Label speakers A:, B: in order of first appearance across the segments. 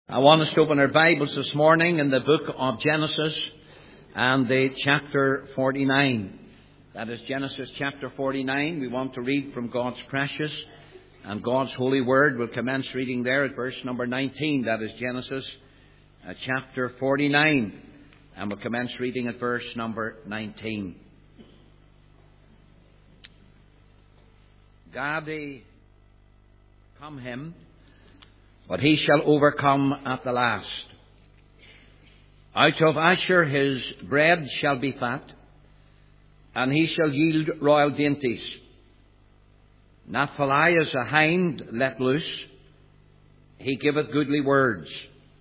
A: I want us to open our Bibles this morning in the book of Genesis and the chapter 49. That is Genesis chapter 49. We want to read from God's precious and God's holy word. We'll commence reading there at verse number 19. That is Genesis chapter 49. And we'll commence reading at verse number 19. Gadi come him, but he shall overcome at the last. Out of Asher his bread shall be fat, and he shall yield royal dainties. Naphtali is a hind let loose, he giveth goodly words.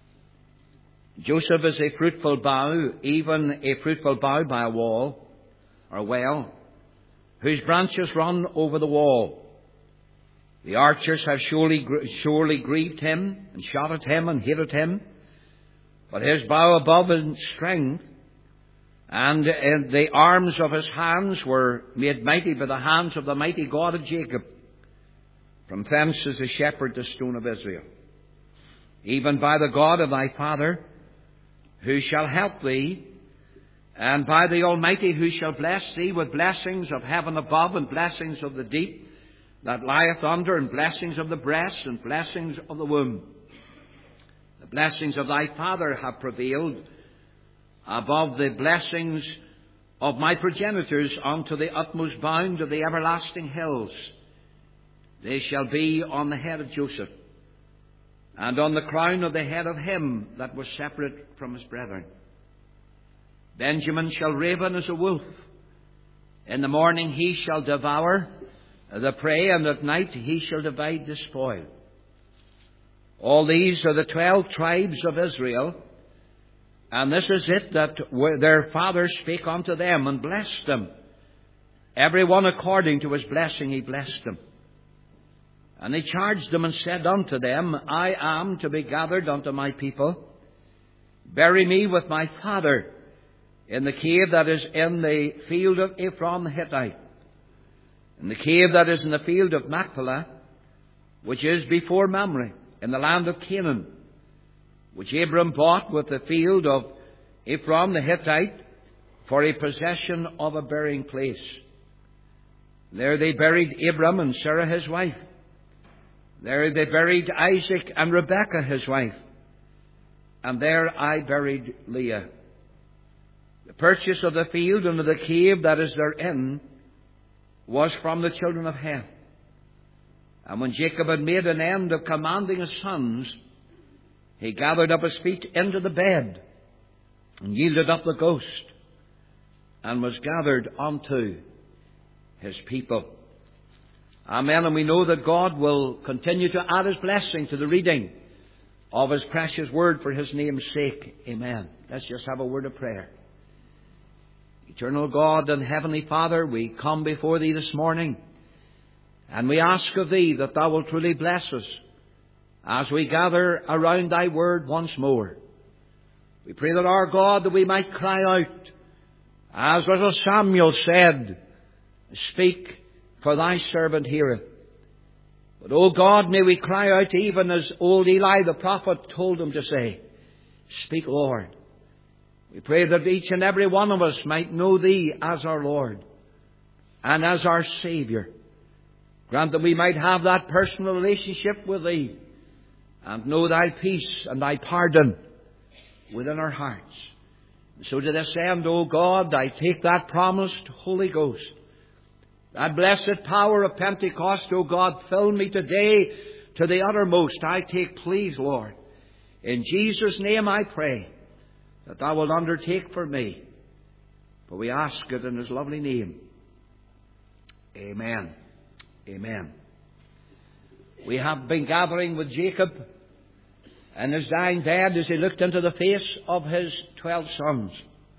A: Joseph is a fruitful bough, even a fruitful bough by a wall, or well, whose branches run over the wall. The archers have surely grieved him, and shot at him, and hated him. But his bow above in strength, and the arms of his hands were made mighty by the hands of the mighty God of Jacob. From thence is the shepherd the stone of Israel. Even by the God of thy father, who shall help thee, and by the Almighty, who shall bless thee with blessings of heaven above, and blessings of the deep that lieth under, and blessings of the breast, and blessings of the womb. The blessings of thy father have prevailed above the blessings of my progenitors unto the utmost bound of the everlasting hills. They shall be on the head of Joseph, and on the crown of the head of him that was separate from his brethren. Benjamin shall raven as a wolf. In the morning he shall devour the prey, and at night he shall divide the spoil. All these are the 12 tribes of Israel, and this is it that their father spake unto them, and blessed them. Every one according to his blessing he blessed them. And he charged them and said unto them, I am to be gathered unto my people. Bury me with my father in the cave that is in the field of Ephron the Hittite, in the cave that is in the field of Machpelah, which is before Mamre, in the land of Canaan, which Abram bought with the field of Ephron the Hittite for a possession of a burying place. There they buried Abram and Sarah his wife. There they buried Isaac and Rebekah his wife. And there I buried Leah. The purchase of the field and of the cave that is therein was from the children of Heth. And when Jacob had made an end of commanding his sons, he gathered up his feet into the bed, and yielded up the ghost, and was gathered unto his people. Amen. And we know that God will continue to add his blessing to the reading of his precious word for his name's sake. Amen. Let's just have a word of prayer. Eternal God and Heavenly Father, we come before Thee this morning, and we ask of Thee that Thou wilt truly bless us as we gather around Thy word once more. We pray that our God, that we might cry out, as little Samuel said, speak, for Thy servant heareth. But, O God, may we cry out even as old Eli the prophet told him to say, speak, Lord. We pray that each and every one of us might know Thee as our Lord and as our Saviour. Grant that we might have that personal relationship with Thee and know Thy peace and Thy pardon within our hearts. And so to this end, O God, I take that promised Holy Ghost, that blessed power of Pentecost, O God, fill me today to the uttermost. I take, please, Lord, in Jesus' name I pray, that Thou wilt undertake for me. For we ask it in His lovely name. Amen. Amen. We have been gathering with Jacob in his dying bed as he looked into the face of his 12 sons.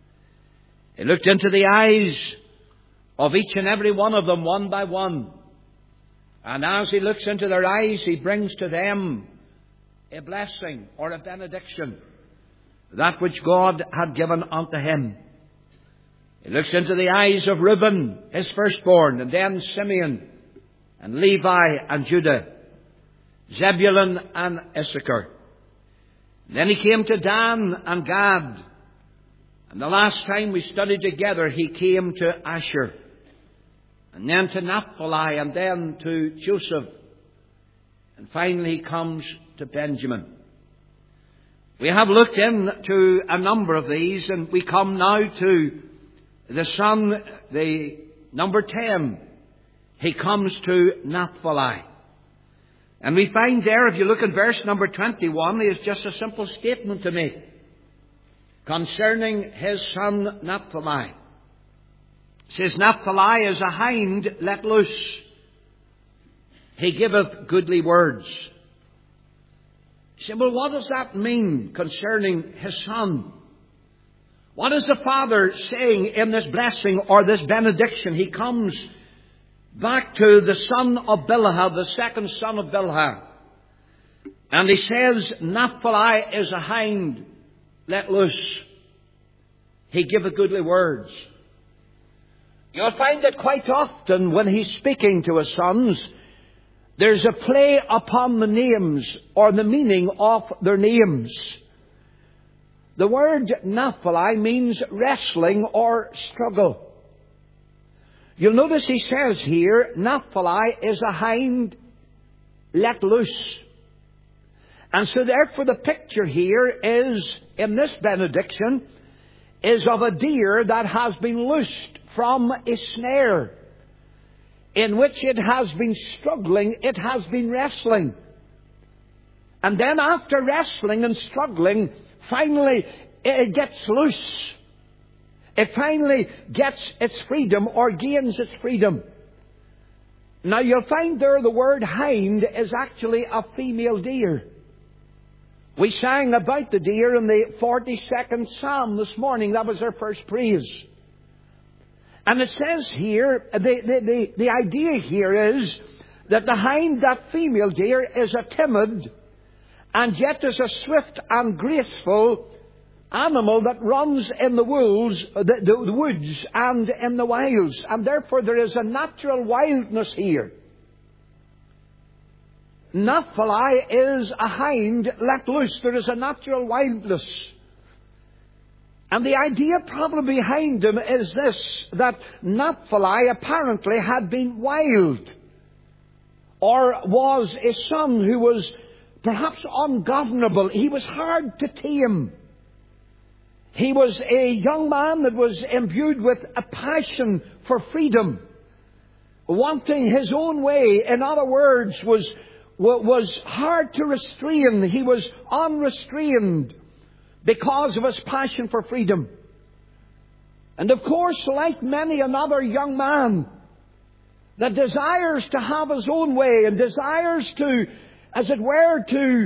A: He looked into the eyes of each and every one of them, one by one. And as he looks into their eyes, he brings to them a blessing or a benediction, that which God had given unto him. He looks into the eyes of Reuben, his firstborn, and then Simeon, and Levi and Judah, Zebulun and Issachar. Then he came to Dan and Gad. And the last time we studied together, he came to Asher. And then to Naphtali, and then to Joseph. And finally he comes to Benjamin. We have looked into a number of these, and we come now to the son, the number 10. He comes to Naphtali. And we find there, if you look at verse number 21, there's just a simple statement to make concerning his son Naphtali. It says, Naphtali is a hind let loose. He giveth goodly words. You say, well, what does that mean concerning his son? What is the father saying in this blessing or this benediction? He comes back to the son of Bilhah, the second son of Bilhah. And he says, Naphtali is a hind let loose. He giveth goodly words. You'll find that quite often when he's speaking to his sons, there's a play upon the names or the meaning of their names. The word Naphtali means wrestling or struggle. You'll notice he says here, Naphtali is a hind let loose. And so therefore the picture here is, in this benediction, is of a deer that has been loosed from a snare, in which it has been struggling, it has been wrestling. And then after wrestling and struggling, finally it gets loose. It finally gets its freedom or gains its freedom. Now you'll find there the word hind is actually a female deer. We sang about the deer in the 42nd Psalm this morning. That was our first praise. And it says here, the idea here is that the hind, that female deer, is a timid and yet is a swift and graceful animal that runs in the woods and in the wilds. And therefore there is a natural wildness here. Naphtali is a hind let loose. There is a natural wildness. And the idea probably behind him is this, that Naphtali apparently had been wild, or was a son who was perhaps ungovernable. He was hard to tame. He was a young man that was imbued with a passion for freedom, wanting his own way. In other words, was hard to restrain. He was unrestrained because of his passion for freedom. And of course, like many another young man that desires to have his own way and desires to, as it were,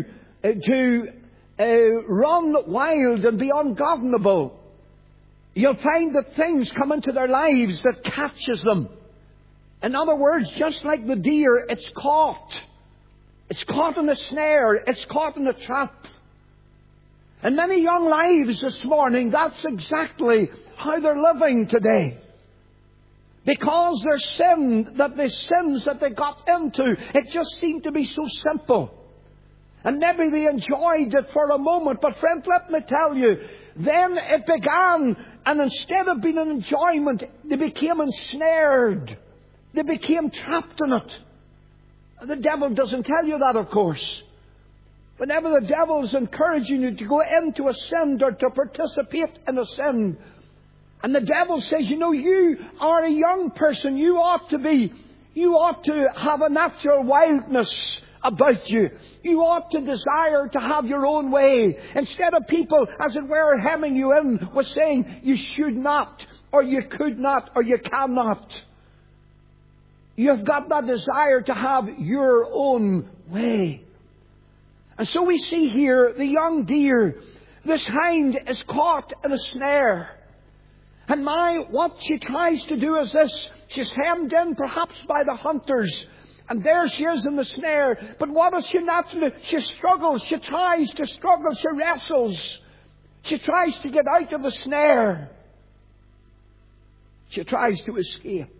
A: to run wild and be ungovernable, you'll find that things come into their lives that catches them. In other words, just like the deer, it's caught. It's caught in a snare. It's caught in a trap. And many young lives this morning, that's exactly how they're living today. Because their sins that they got into, it just seemed to be so simple. And maybe they enjoyed it for a moment. But friend, let me tell you, then it began, and instead of being an enjoyment, they became ensnared. They became trapped in it. The devil doesn't tell you that, of course. Whenever the devil's encouraging you to go into a sin or to participate in a sin, and the devil says, you are a young person, you ought to have a natural wildness about you. You ought to desire to have your own way. Instead of people, as it were, hemming you in with saying you should not, or you could not, or you cannot. You've got that desire to have your own way. And so we see here the young deer. This hind is caught in a snare. And what she tries to do is this. She's hemmed in perhaps by the hunters. And there she is in the snare. But what does she naturally do? She struggles. She tries to struggle. She wrestles. She tries to get out of the snare. She tries to escape.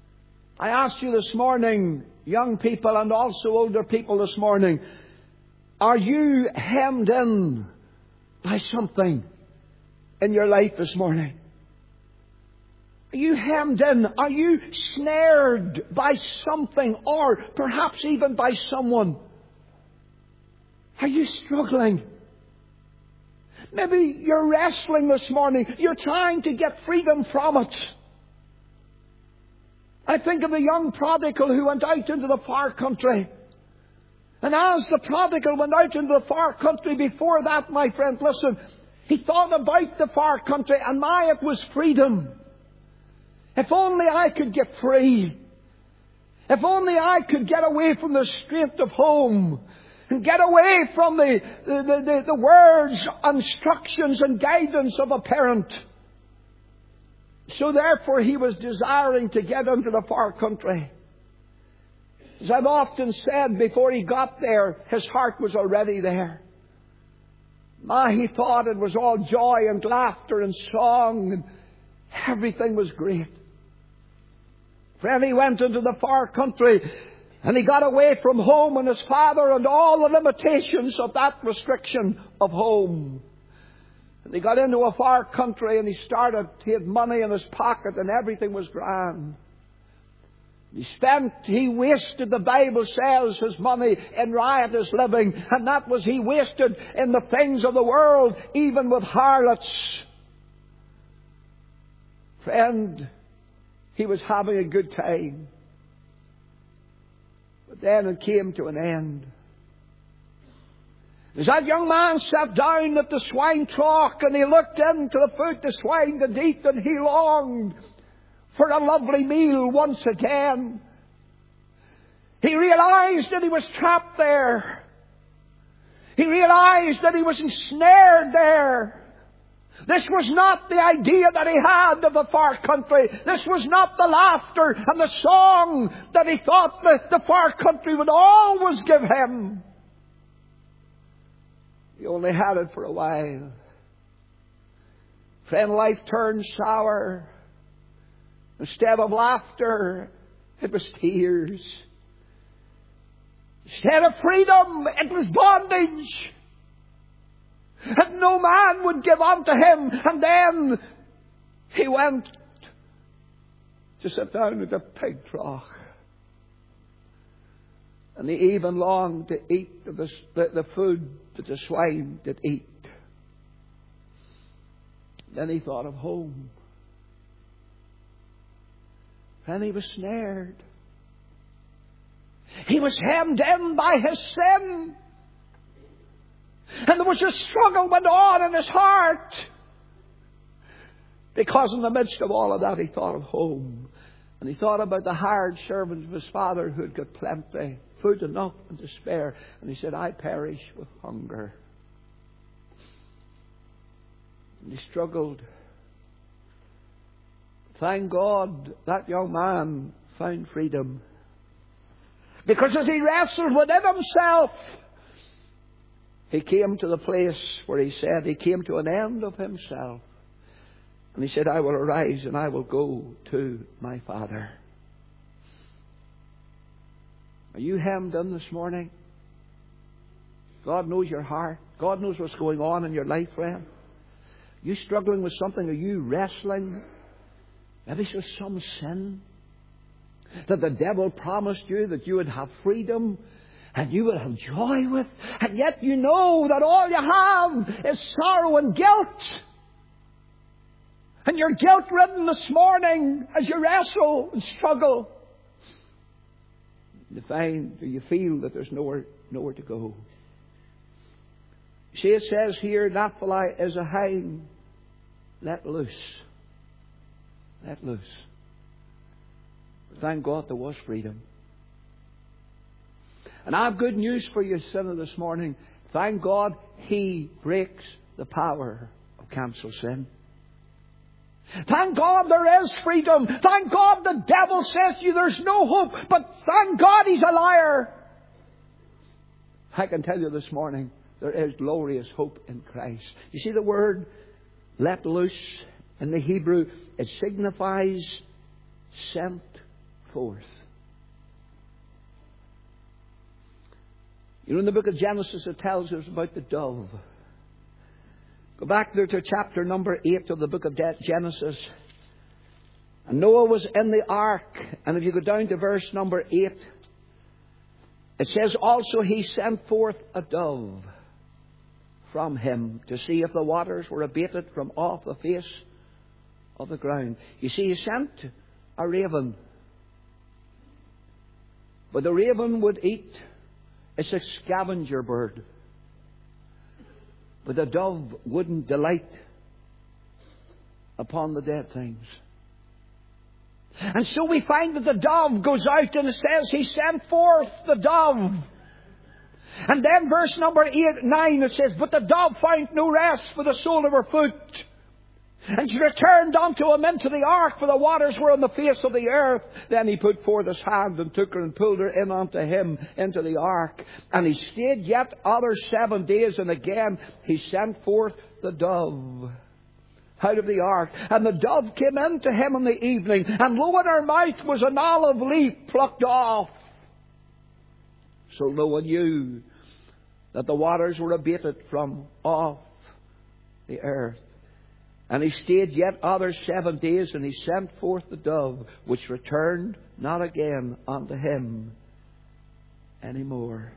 A: I asked you this morning, young people and also older people this morning,
B: Are you hemmed in by something in your life this morning? Are you hemmed in? Are you snared by something, or perhaps even by someone? Are you struggling? Maybe you're wrestling this morning. You're trying to get freedom from it. I think of a young prodigal who went out into the far country. And as the prodigal went out into the far country, before that, my friend, listen, he thought about the far country, and it was freedom. If only I could get free. If only I could get away from the restraint of home. And get away from the words, instructions and guidance of a parent. So therefore he was desiring to get into the far country. As I've often said, before he got there, his heart was already there. He thought it was all joy and laughter and song, and everything was great. Friend, he went into the far country, and he got away from home and his father and all the limitations of that restriction of home. And he got into a far country, and he had money in his pocket, and everything was grand. He wasted, the Bible says, his money in riotous living, and that was he wasted in the things of the world, even with harlots. Friend, he was having a good time. But then it came to an end. As that young man sat down at the swine trough, and he looked into the food the swine did eat, and he longed for a lovely meal once again. He realized that he was trapped there. He realized that he was ensnared there. This was not the idea that he had of the far country. This was not the laughter and the song that he thought the far country would always give him. He only had it for a while. Friend, life turned sour. Instead of laughter, it was tears. Instead of freedom, it was bondage. And no man would give unto him. And then he went to sit down at the pig trough. And he even longed to eat the food that the swine did eat. Then he thought of home. And he was snared. He was hemmed in by his sin. And there was a struggle went on in his heart. Because in the midst of all of that, he thought of home. And he thought about the hired servants of his father who had got plenty, food enough and to spare. And he said, I perish with hunger. And he struggled. Thank God that young man found freedom. Because as he wrestled within himself, he came to the place where he said he came to an end of himself. And he said, I will arise and I will go to my Father. Are you hemmed in this morning? God knows your heart. God knows what's going on in your life, friend. Are you struggling with something? Are you wrestling? Maybe it's just some sin that the devil promised you that you would have freedom and you would have joy with. And yet you know that all you have is sorrow and guilt. And you're guilt-ridden this morning as you wrestle and struggle. You feel that there's nowhere to go. See, it says here, Naphtali is a hind let loose. Let loose. But thank God there was freedom. And I have good news for you, sinner, this morning. Thank God He breaks the power of cancel sin. Thank God there is freedom. Thank God the devil says to you there's no hope. But thank God he's a liar. I can tell you this morning there is glorious hope in Christ. You see the word let loose in the Hebrew, it signifies sent forth. You know, in the book of Genesis it tells us about the dove. Go back there to chapter number 8 of the book of Genesis. And Noah was in the ark. And if you go down to verse number 8, it says, also he sent forth a dove from him to see if the waters were abated from off the face of the ground. You see, he sent a raven. But the raven would eat. It's a scavenger bird. But the dove wouldn't delight upon the dead things. And so we find that the dove goes out and it says he sent forth the dove. And then verse number 9 it says, but the dove found no rest for the sole of her foot. And she returned unto him into the ark, for the waters were on the face of the earth. Then he put forth his hand and took her and pulled her in unto him into the ark. And he stayed yet other 7 days, and again he sent forth the dove out of the ark. And the dove came in to him in the evening, and lo, in her mouth was an olive leaf plucked off. So Noah knew that the waters were abated from off the earth. And he stayed yet other 7 days, and he sent forth the dove, which returned not again unto him any more.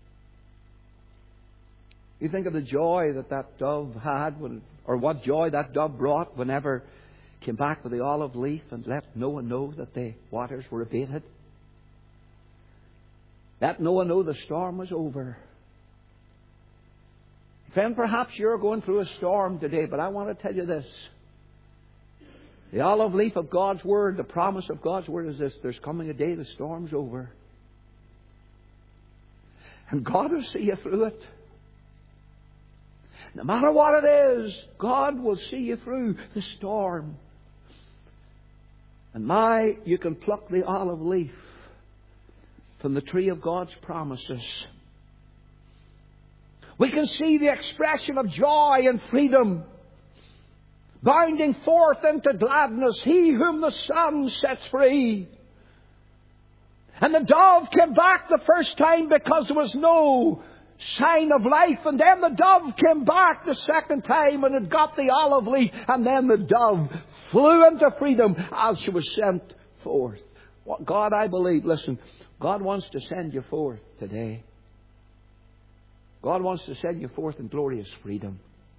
B: You think of the joy that dove had, or what joy that dove brought whenever it came back with the olive leaf and let Noah know that the waters were abated. Let Noah know the storm was over. Friend, perhaps you're going through a storm today, but I want to tell you this. The olive leaf of God's Word, the promise of God's Word is this: there's coming a day the storm's over. And God will see you through it. No matter what it is, God will see you through the storm. And you can pluck the olive leaf from the tree of God's promises. We can see the expression of joy and freedom bounding forth into gladness. He whom the Son sets free. And the dove came back the first time because there was no sign of life. And then the dove came back the second time and it got the olive leaf. And then the dove flew into freedom as she was sent forth. God, I believe, listen, God wants to send you forth today. God wants to send you forth in glorious freedom.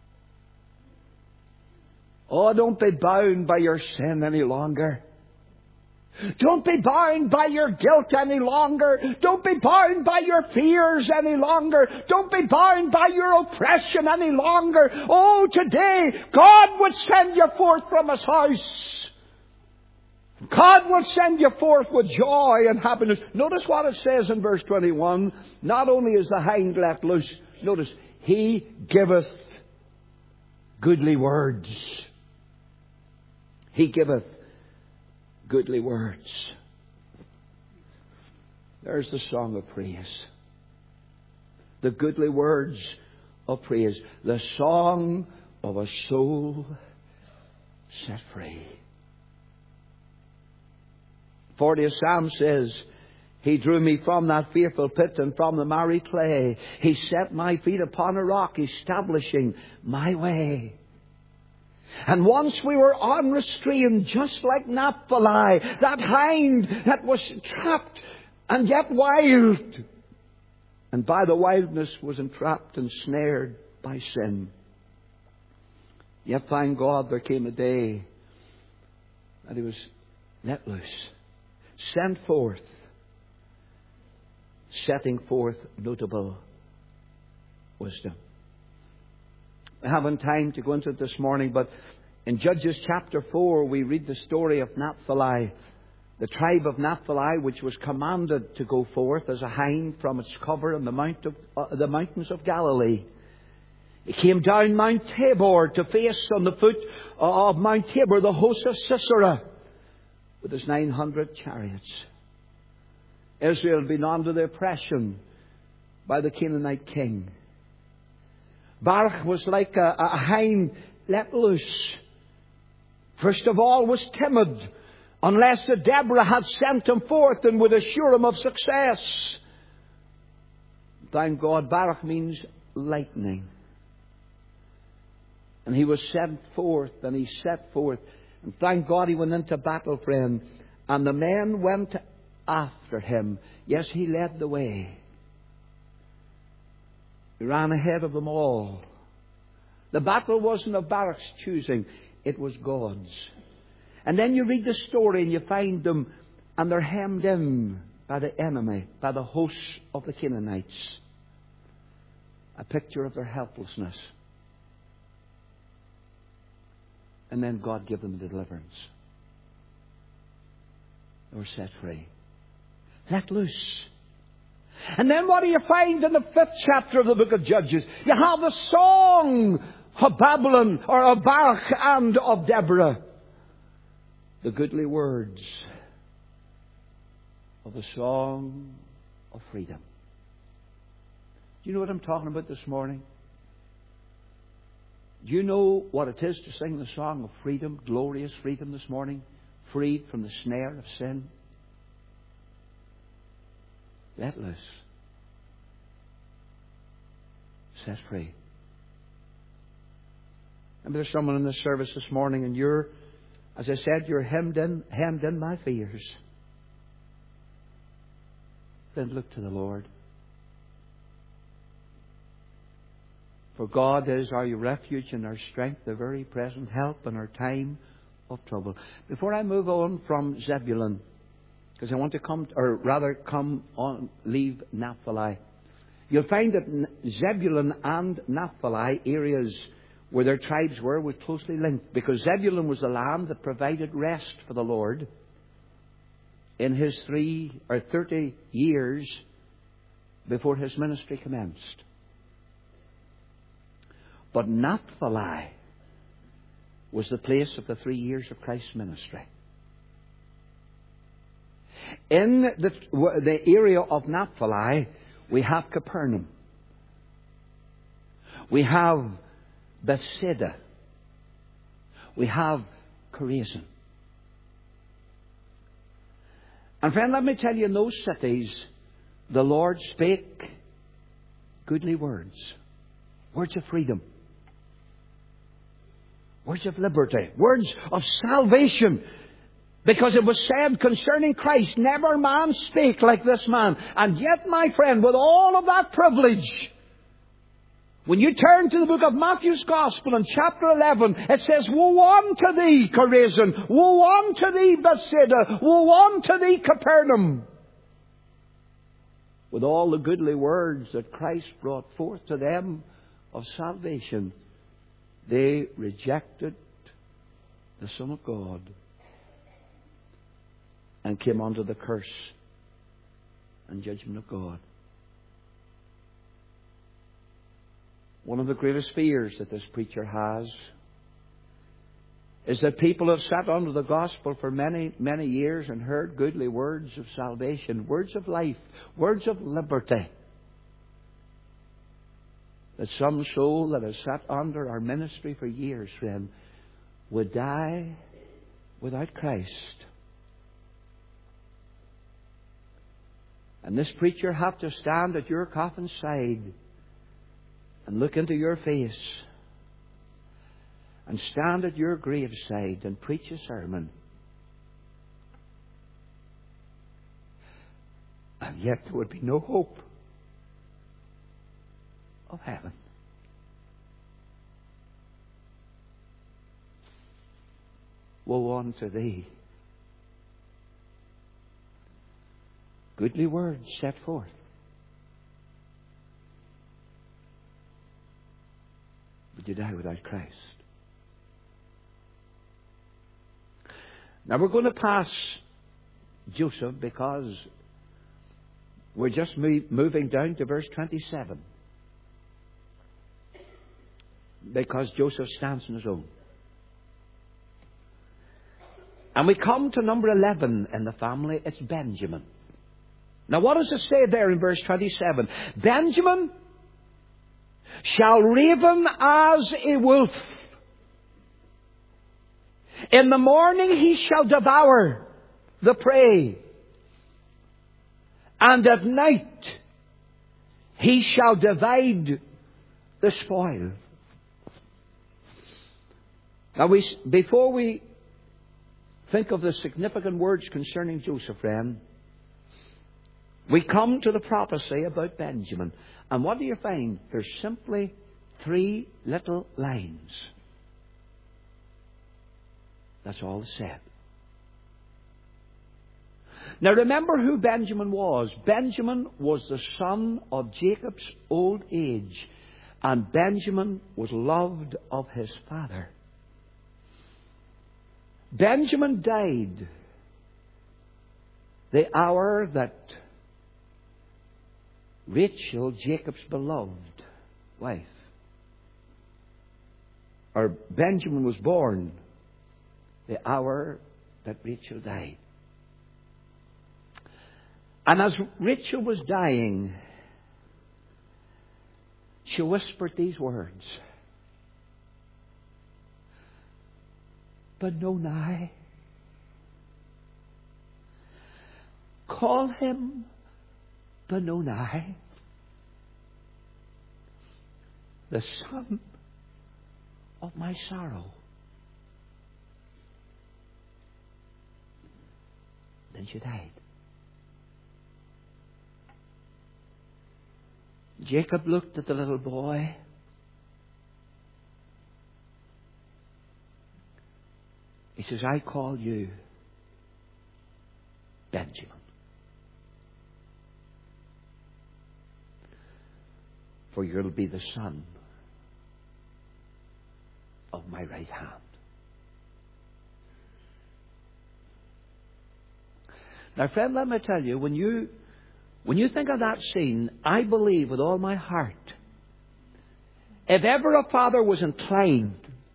B: Oh, don't be bound by your sin any longer. Don't be bound by your guilt any longer. Don't be bound by your fears any longer. Don't be bound by your oppression any longer. Oh, today God would send you forth from His house. God will send you forth with joy and happiness. Notice what it says in verse 21. Not only is the hind let loose, notice, He giveth goodly words. He giveth goodly words. There's the song of praise. The goodly words of praise. The song of a soul set free. 40th Psalm says, He drew me from that fearful pit and from the miry clay. He set my feet upon a rock, establishing my way. And once we were unrestrained, just like Naphtali, that hind that was trapped and yet wild. And by the wildness was entrapped and snared by sin. Yet thank God there came a day that he was let loose, sent forth, setting forth notable wisdom. I haven't time to go into it this morning, but in Judges chapter 4 we read the story of Naphtali, the tribe of Naphtali, which was commanded to go forth as a hind from its cover in the mountains of Galilee. It came down Mount Tabor to face on the foot of Mount Tabor the host of Sisera with his 900 chariots. Israel had been under the oppression by the Canaanite king. Barak was like a hind let loose. First of all was timid, unless the Deborah had sent him forth and would assure him of success. thank God, Barak means lightning. And he was sent forth, and he set forth. And thank God he went into battle, friend. And the men went after him. Yes, he led the way. He ran ahead of them all. The battle wasn't of Barak's choosing. It was God's. And then you read the story and you find them, and they're hemmed in by the enemy, by the hosts of the Canaanites. A picture of their helplessness. And then God gave them deliverance. They were set free. Let loose. And then what do you find in the 5th chapter of the book of Judges? You have the song of Babylon, or of Barak and of Deborah. The goodly words of the song of freedom. Do you know what I'm talking about this morning? Do you know what it is to sing the song of freedom, glorious freedom this morning? Freed from the snare of sin. Let loose. Set free. And there's someone in this service this morning, and you're, as I said, you're hemmed in by fears. Then look to the Lord. For God is our refuge and our strength, the very present help in our time of trouble. Before I move on from Zebulun, because I want to leave Naphtali. You'll find that Zebulun and Naphtali, areas where their tribes were closely linked, because Zebulun was the land that provided rest for the Lord in his 30 years before his ministry commenced. But Naphtali was the place of the 3 years of Christ's ministry. In the area of Naphtali, we have Capernaum. We have Bethsaida. We have Chorazin. And friend, let me tell you, in those cities, the Lord spake goodly words. Words of freedom. Words of liberty. Words of salvation. Because it was said concerning Christ, never man spake like this man. And yet, my friend, with all of that privilege, when you turn to the book of Matthew's Gospel in chapter 11, it says, woe unto thee, Chorazin! Woe unto thee, Bethsaida! Woe unto thee, Capernaum! With all the goodly words that Christ brought forth to them of salvation, they rejected the Son of God and came under the curse and judgment of God. One of the greatest fears that this preacher has is that people have sat under the gospel for many, many years and heard goodly words of salvation, words of life, words of liberty. That some soul that has sat under our ministry for years, friend, would die without Christ. And this preacher have to stand at your coffin side and look into your face and stand at your graveside and preach a sermon. And yet there would be no hope of heaven. Woe unto thee. Goodly words set forth. But you die without Christ. Now we're going to pass Joseph because we're just moving down to verse 27. Because Joseph stands on his own. And we come to number 11 in the family. It's Benjamin. Now what does it say there in verse 27? Benjamin shall raven as a wolf. In the morning he shall devour the prey. And at night he shall divide the spoil. Now, before we think of the significant words concerning Joseph, friend, we come to the prophecy about Benjamin. And what do you find? There's simply 3 little lines. That's all said. Now remember who Benjamin was. Benjamin was the son of Jacob's old age. And Benjamin was loved of his father. Benjamin died the hour that Rachel, Jacob's beloved wife, or Benjamin was born the hour that Rachel died. And as Rachel was dying, she whispered these words, Benoni. Call him Benoni, the son of my sorrow. Then she died. Jacob looked at the little boy. He says, I call you Benjamin. For you'll be the son of my right hand. Now, friend, let me tell you, when you think of that scene, I believe with all my heart, if ever a father was inclined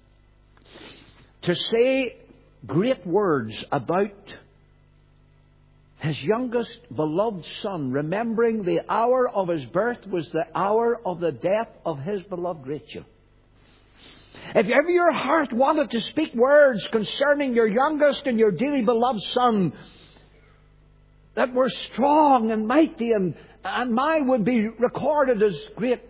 B: to say great words about his youngest beloved son, remembering the hour of his birth was the hour of the death of his beloved Rachel. If ever your heart wanted to speak words concerning your youngest and your dearly beloved son that were strong and mighty and mine would be recorded as great,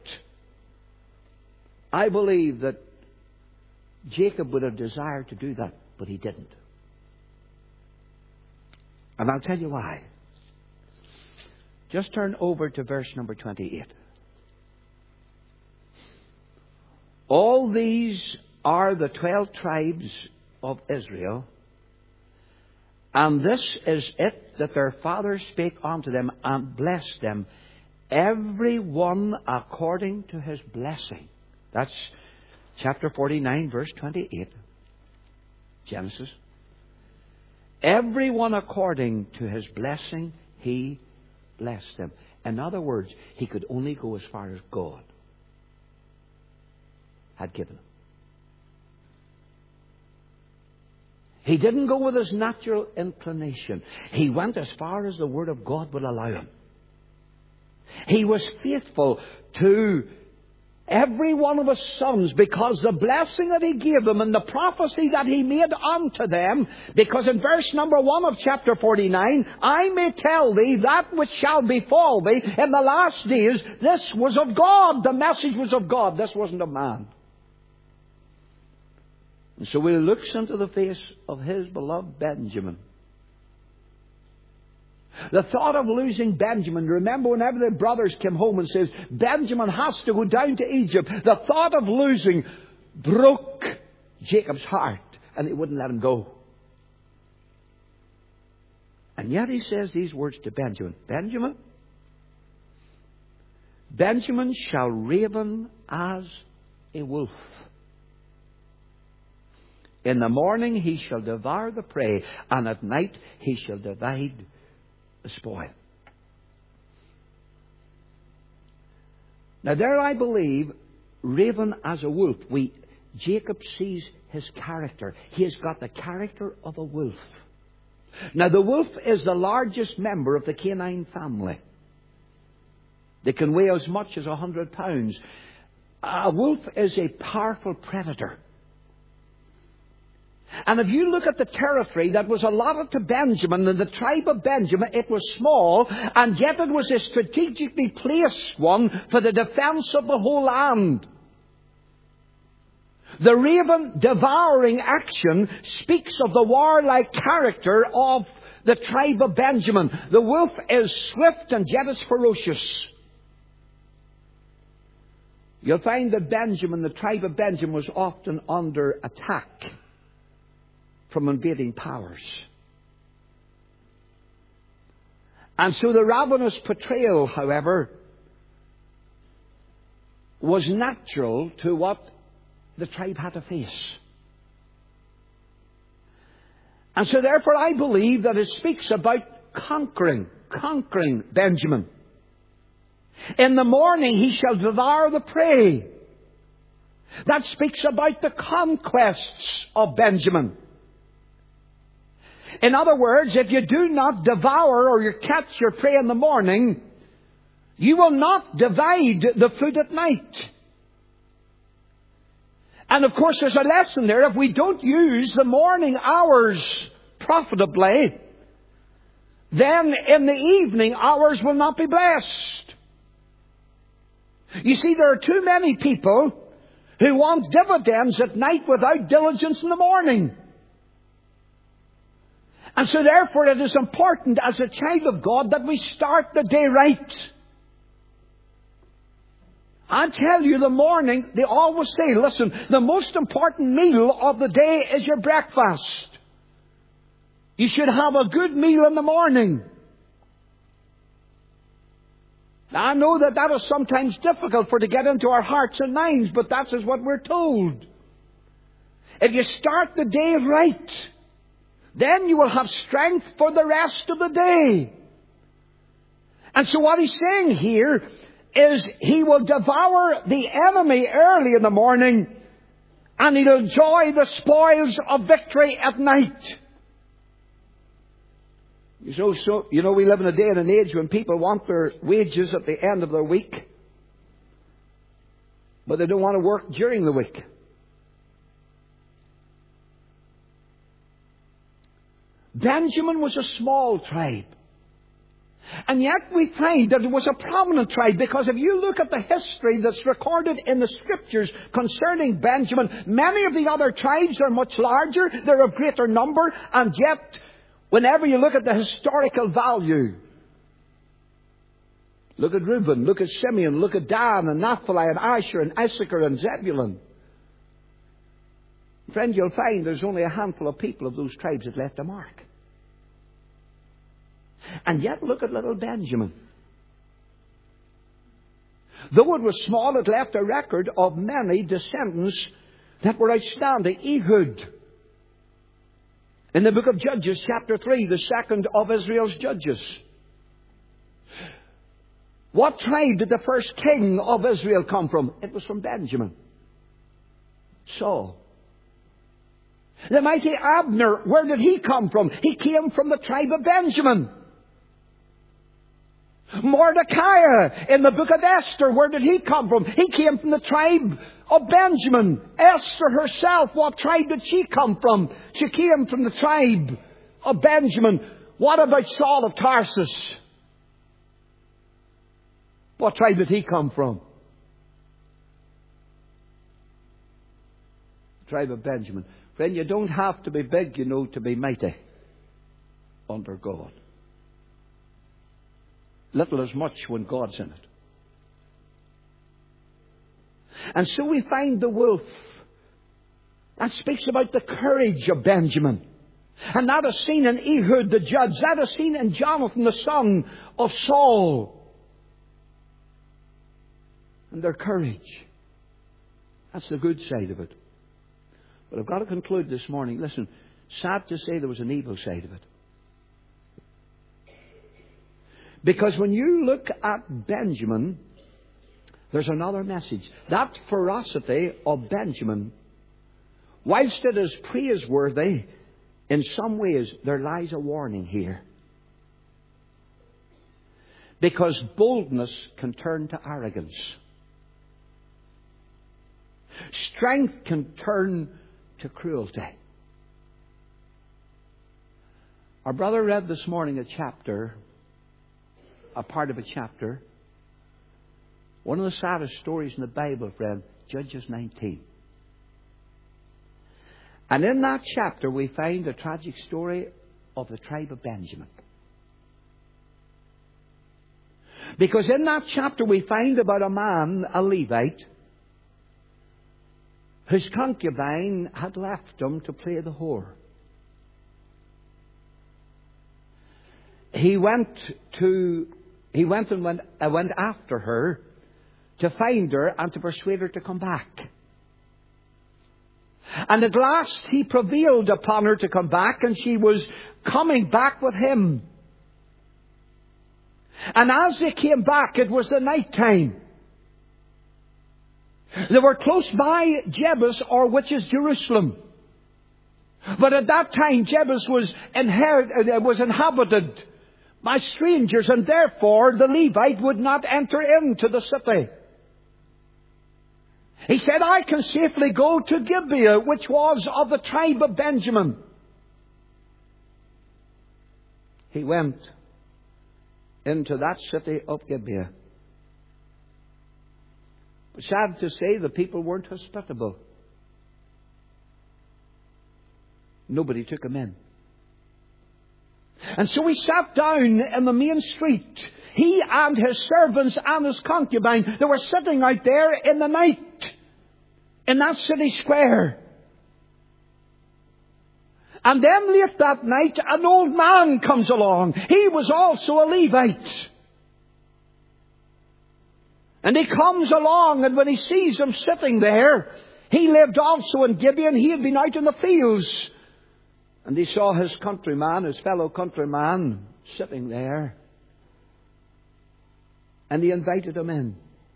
B: I believe that Jacob would have desired to do that, but he didn't. And I'll tell you why. Just turn over to verse number 28. All these are the 12 tribes of Israel, and this is it that their father spake unto them and blessed them, every one according to his blessing. That's chapter 49, verse 28. Genesis. Every one according to his blessing, he blessed them. In other words, he could only go as far as God had given him. He didn't go with his natural inclination. He went as far as the Word of God would allow him. He was faithful to every one of his sons, because the blessing that he gave them and the prophecy that he made unto them, because in verse number 1 of chapter 49, I may tell thee that which shall befall thee in the last days, this was of God. The message was of God. This wasn't of man. And so he looks into the face of his beloved Benjamin. The thought of losing Benjamin, remember whenever the brothers came home and says, Benjamin has to go down to Egypt. The thought of losing broke Jacob's heart, and he wouldn't let him go. And yet he says these words to Benjamin, Benjamin shall raven as a wolf. In the morning he shall devour the prey, and at night he shall divide the spoil. Now there I believe, raven as a wolf. Jacob sees his character. He has got the character of a wolf. Now the wolf is the largest member of the canine family. They can weigh as much as 100 pounds. A wolf is a powerful predator. And if you look at the territory that was allotted to Benjamin, and the tribe of Benjamin, it was small, and yet it was a strategically placed one for the defense of the whole land. The raven devouring action speaks of the warlike character of the tribe of Benjamin. The wolf is swift and yet is ferocious. You'll find that Benjamin, the tribe of Benjamin, was often under attack from invading powers. And so the ravenous portrayal, however, was natural to what the tribe had to face. And so therefore I believe that it speaks about conquering Benjamin. In the morning he shall devour the prey. That speaks about the conquests of Benjamin. In other words, if you do not devour or you catch your prey in the morning, you will not divide the food at night. And of course there's a lesson there. If we don't use the morning hours profitably, then in the evening hours will not be blessed. You see, there are too many people who want dividends at night without diligence in the morning. And so therefore it is important as a child of God that we start the day right. I tell you, the morning, they always say, listen, the most important meal of the day is your breakfast. You should have a good meal in the morning. Now, I know that is sometimes difficult to get into our hearts and minds, but that is what we're told. If you start the day right, then you will have strength for the rest of the day. And so what he's saying here is he will devour the enemy early in the morning, and he'll enjoy the spoils of victory at night. So, we live in a day and an age when people want their wages at the end of their week, but they don't want to work during the week. Benjamin was a small tribe. And yet we find that it was a prominent tribe, because if you look at the history that's recorded in the Scriptures concerning Benjamin, many of the other tribes are much larger, they're of greater number, and yet whenever you look at the historical value, look at Reuben, look at Simeon, look at Dan and Naphtali and Asher and Issachar and Zebulun, friend, you'll find there's only a handful of people of those tribes that left a mark. And yet look at little Benjamin. Though it was small, it left a record of many descendants that were outstanding. Ehud, in the book of Judges, chapter 3, the second of Israel's judges. What tribe did the first king of Israel come from? It was from Benjamin. Saul. The mighty Abner, where did he come from? He came from the tribe of Benjamin. Mordecai, in the book of Esther, where did he come from? He came from the tribe of Benjamin. Esther herself, what tribe did she come from? She came from the tribe of Benjamin. What about Saul of Tarsus? What tribe did he come from? The tribe of Benjamin. Friend, you don't have to be big, to be mighty under God. Little is much when God's in it. And so we find the wolf. That speaks about the courage of Benjamin. And that is seen in Ehud the judge. That is seen in Jonathan the son of Saul. And their courage. That's the good side of it. But I've got to conclude this morning. Listen, sad to say there was an evil side of it. Because when you look at Benjamin, there's another message. That ferocity of Benjamin, whilst it is praiseworthy, in some ways there lies a warning here. Because boldness can turn to arrogance. Strength can turn to cruelty. Our brother read this morning a part of a chapter. One of the saddest stories in the Bible, friend, Judges 19. And in that chapter we find a tragic story of the tribe of Benjamin. Because in that chapter we find about a man, a Levite, whose concubine had left him to play the whore. He went after her to find her and to persuade her to come back. And at last he prevailed upon her to come back, and she was coming back with him. And as they came back, it was the night time. They were close by Jebus, or which is Jerusalem. But at that time, Jebus was inhabited by strangers, and therefore the Levite would not enter into the city. He said, I can safely go to Gibeah, which was of the tribe of Benjamin. He went into that city of Gibeah. But sad to say, the people weren't hospitable. Nobody took him in. And so he sat down in the main street. He and his servants and his concubine, they were sitting out there in the night, in that city square. And then late that night, an old man comes along. He was also a Levite. And he comes along, and when he sees him sitting there, he lived also in Gibeah, and he had been out in the fields. And he saw his countryman, his fellow countryman, sitting there. And he invited him in.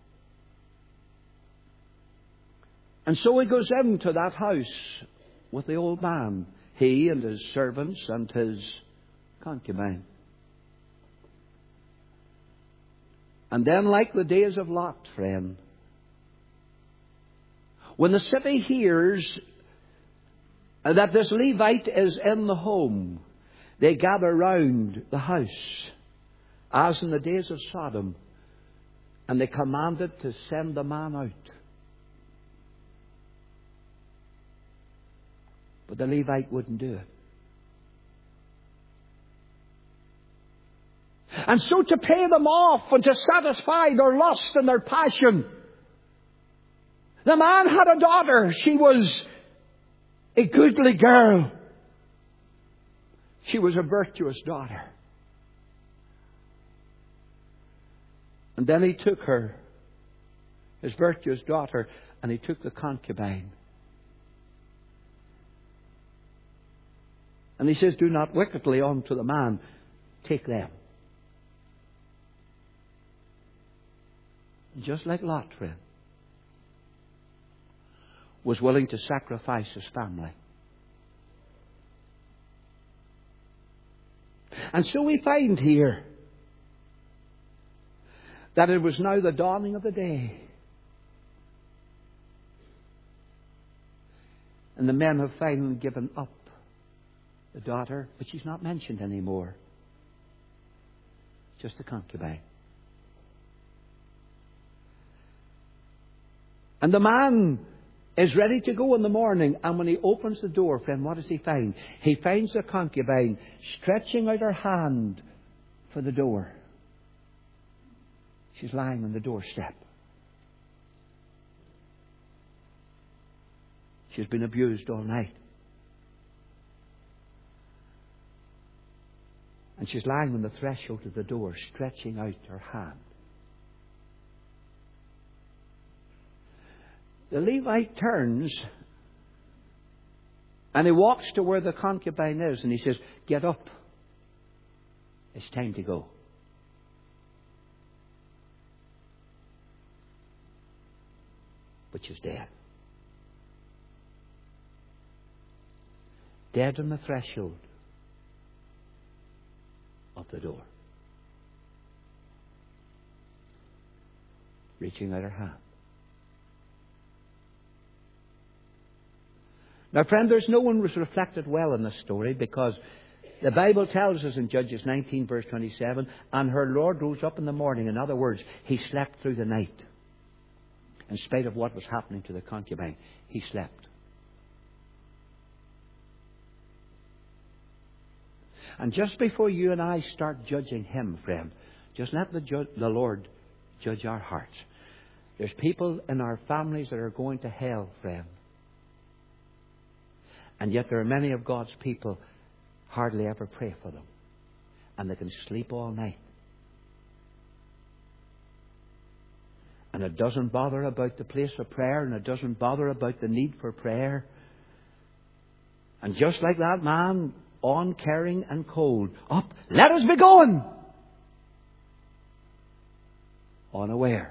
B: And so he goes into that house with the old man, he and his servants and his concubine. And then, like the days of Lot, friend, when the city hears that this Levite is in the home, they gather round the house, as in the days of Sodom, and they commanded to send the man out. But the Levite wouldn't do it. And so, to pay them off and to satisfy their lust and their passion, the man had a daughter. She was a goodly girl. She was a virtuous daughter. And then he took her, his virtuous daughter, and he took the concubine. And he says, do not wickedly unto the man, take them. Just like Lot, friend, was willing to sacrifice his family. And so we find here that it was now the dawning of the day. And the men have finally given up the daughter, but she's not mentioned anymore. Just the concubine. And the man is ready to go in the morning, and when he opens the door, friend, what does he find? He finds the concubine stretching out her hand for the door. She's lying on the doorstep. She's been abused all night. And she's lying on the threshold of the door, stretching out her hand. The Levite turns and he walks to where the concubine is, and he says, get up. It's time to go. But she's dead. Dead on the threshold of the door. Reaching out her hand. Now, friend, there's no one who's reflected well in this story, because
A: The Bible tells us in Judges 19 verse 27, and her Lord rose up in the morning. In other words, he slept through the night. In spite of what was happening to the concubine, he slept. And just before you and I start judging him, friend, just let the Lord judge our hearts. There's people in our families that are going to hell, friend. And yet there are many of God's people hardly ever pray for them. And they can sleep all night. And it doesn't bother about the place of prayer, and it doesn't bother about the need for prayer. And just like that man, on caring and cold, up, let us be going. Unaware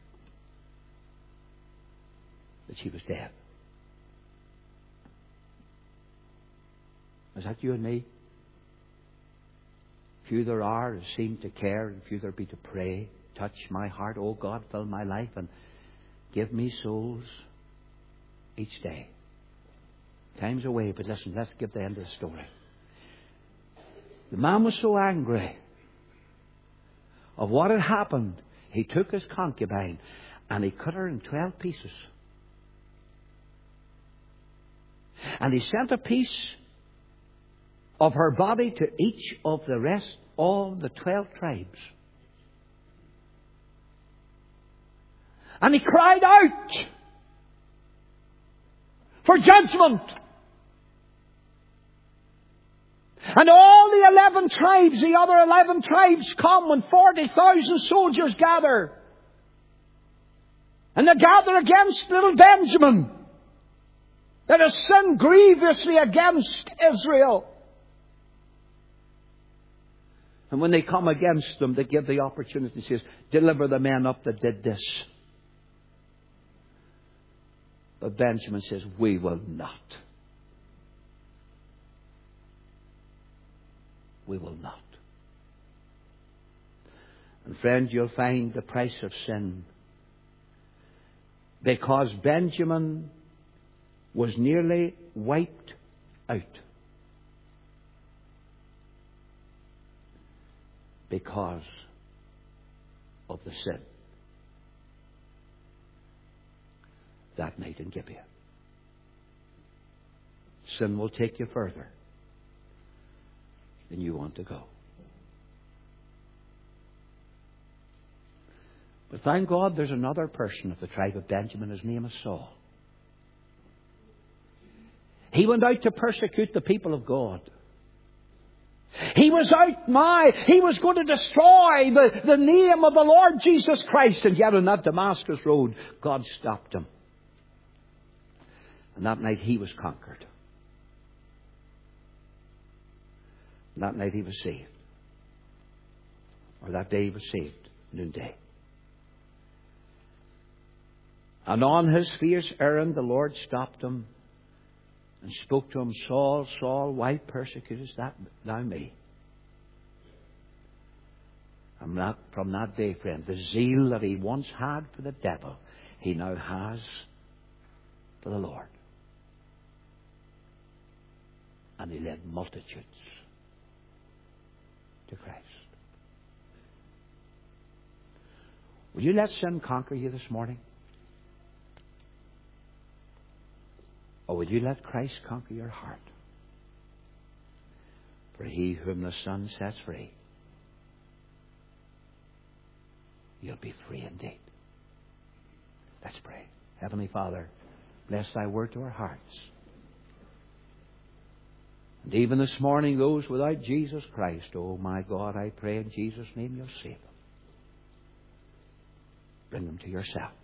A: that she was dead. Is that you and me? Few there are who seem to care, and few there be to pray. Touch my heart, oh God, fill my life, and give me souls each day. Time's away, but listen, let's give the end of the story. The man was so angry of what had happened, he took his concubine and he cut her in 12 pieces. And he sent a piece of her body to each of the rest of the 12 tribes. And he cried out for judgment. And all the 11 tribes, the other 11 tribes come when 40,000 soldiers gather. And they gather against little Benjamin that has sinned grievously against Israel. And when they come against them, they give the opportunity, says, deliver the men up that did this. But Benjamin says, we will not. We will not. And friend, you'll find the price of sin. Because Benjamin was nearly wiped out. Because of the sin that night in Gibeah. Sin will take you further than you want to go. But thank God there's another person of the tribe of Benjamin. His name is Saul. He went out to persecute the people of God. He was he was going to destroy the name of the Lord Jesus Christ. And yet on that Damascus road, God stopped him. And that night he was conquered. And that night he was saved. Or that day he was saved, noonday. And on his fierce errand, the Lord stopped him and spoke to him, Saul, Saul, why persecutest thou me? And from that day, friend, the zeal that he once had for the devil, he now has for the Lord. And he led multitudes to Christ. Will you let sin conquer you this morning? Or will you let Christ conquer your heart? For he whom the Son sets free, you'll be free indeed. Let's pray. Heavenly Father, bless thy word to our hearts. And even this morning, those without Jesus Christ, oh my God, I pray in Jesus' name you'll save them. Bring them to yourself.